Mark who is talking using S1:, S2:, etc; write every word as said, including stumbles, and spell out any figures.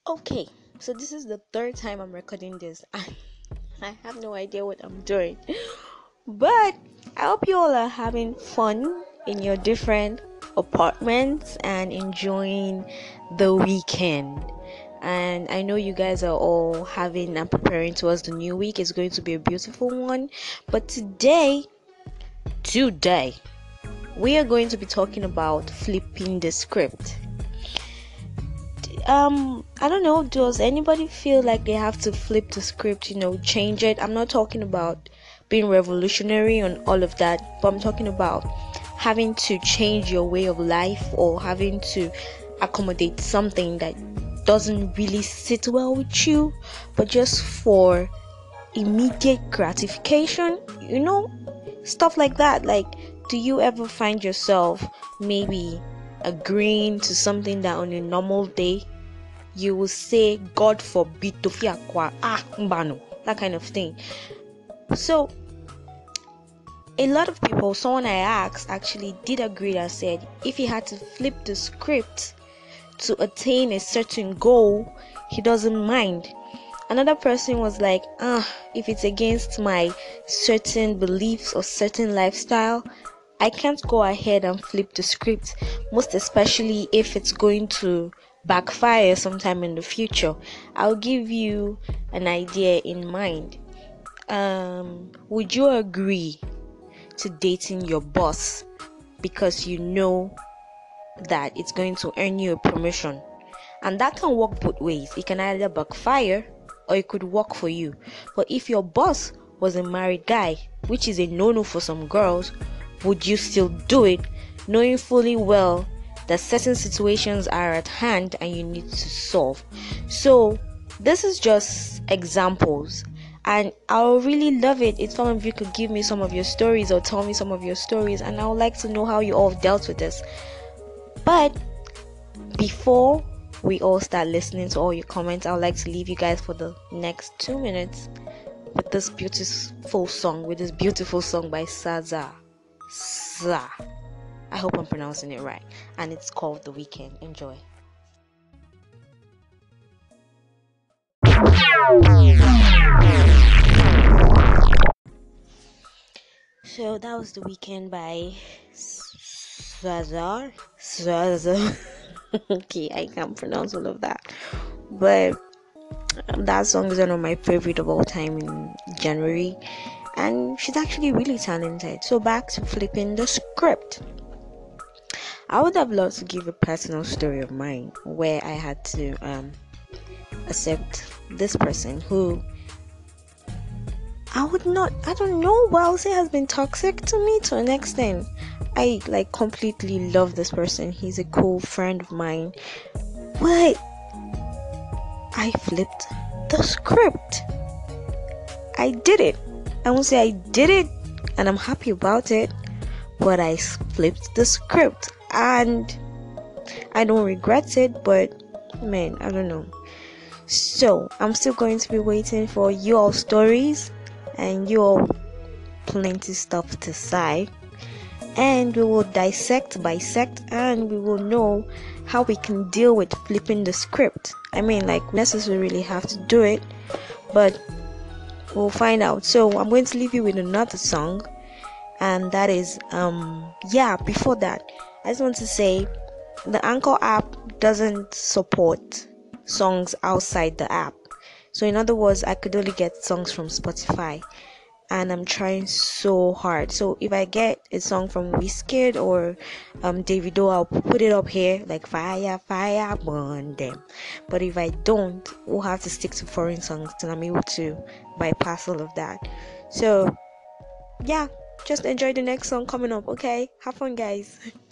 S1: Okay, so this is the third time I'm recording this. I, I have no idea what I'm doing. But I hope you all are having fun in your different apartments and enjoying the weekend. And I know you guys are all having and preparing towards the new week. It's going to be a beautiful one. But today, today, we are going to be talking about flipping the script. um I don't know, does anybody feel like they have to flip the script, you know, change it? I'm not talking about being revolutionary and all of that, but I'm talking about having to change your way of life or having to accommodate something that doesn't really sit well with you, but just for immediate gratification, you know, stuff like that. Like, do you ever find yourself maybe agreeing to something that on a normal day you will say God forbid to fiakwa ah mbano, that kind of thing? So a lot of people, someone I asked actually did agree and said if he had to flip the script to attain a certain goal, he doesn't mind. Another person was like, ah, if it's against my certain beliefs or certain lifestyle, I can't go ahead and flip the script, most especially if it's going to backfire sometime in the future. I'll give you an idea in mind. Um, would you agree to dating your boss because you know that it's going to earn you a promotion? And that can work both ways. It can either backfire or it could work for you. But if your boss was a married guy, which is a no-no for some girls, would you still do it, knowing fully well that certain situations are at hand and you need to solve? So this is just examples, and I'll really love it if some of you could give me some of your stories or tell me some of your stories, and I would like to know how you all dealt with this. But before we all start listening to all your comments, I would like to leave you guys for the next two minutes with this beautiful song, with this beautiful song by Saza. Sa. I hope I'm pronouncing it right. And it's called The Weekend. Enjoy. So that was The Weekend by Saza. Saza. Okay, I can't pronounce all of that. But that song is one of my favorite of all time in January, and she's actually really talented. So back to flipping the script. I would have loved to give a personal story of mine where I had to um, accept this person who I would not, I don't know, but I'll say has been toxic to me to an extent. I like completely love this person. He's a cool friend of mine, but I flipped the script. I did it. I won't say I did it and I'm happy about it, but I flipped the script and I don't regret it, but man, I don't know. So I'm still going to be waiting for you all stories and you all plenty stuff to say, and we will dissect, bisect, and we will know how we can deal with flipping the script. I mean, like, necessarily have to do it, but we'll find out. So I'm going to leave you with another song, and that is um yeah before that, I just want to say the Anchor app doesn't support songs outside the app. So in other words, I could only get songs from Spotify, and I'm trying so hard. So if I get a song from Wizkid or um Davido, I'll put it up here like fire, fire, burn them. But if I don't, we'll have to stick to foreign songs till I'm able to bypass all of that. So yeah, just enjoy the next song coming up. Okay, have fun, guys.